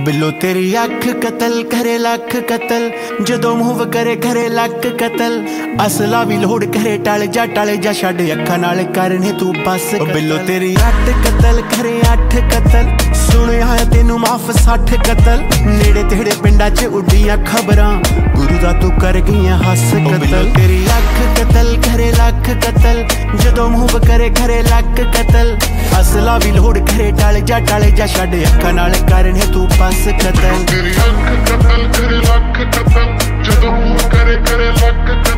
Below तेरी अख कतल करे लख कतल, जदों मूव करे करे लख कतल। असला भी लोड़ करे टल जा छड़ अखां नाल करने तू बस। बिलो तेरी 8 कतल करे 8 कतल, सुनिया तेनू माफ 60 कतल। नेड़े तेड़े पिंडा च उड्डियां खबरां, गुरु दा तू कर गईयां हस कतल। बिलो तेरी अख कतल करे लख कतल, जदों मूव करे करे लख कतल। असला भी लोड़ करे टल जा छड़ अखां नाल करने तू बस कतल। तेरी अख कतल करे लख कतल, जदों मूव करे करे लख कतल।